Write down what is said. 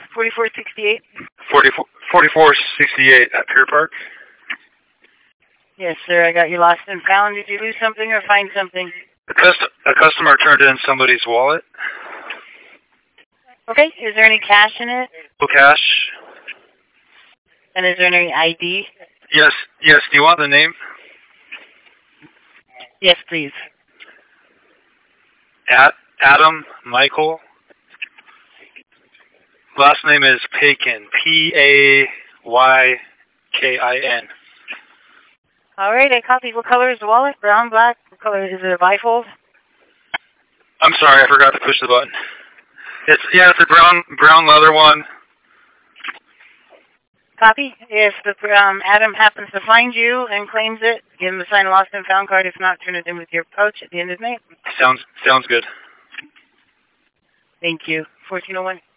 4468? 4468 at Pier Park. Yes, sir. I got you lost and found. Did you lose something or find something? A customer turned in somebody's wallet. Okay. Is there any cash in it? No cash. And is there any ID? Yes. Do you want the name? Yes, please. Adam Michael. Last name is Paykin. Paykin. All right, I copy. What color is the wallet? Brown, black? What color is it? A bifold? I'm sorry, I forgot to push the button. It's a brown leather one. Copy. If Adam happens to find you and claims it, give him a signed lost and found card. If not, turn it in with your pouch at the end of the night. Sounds good. Thank you. 1401.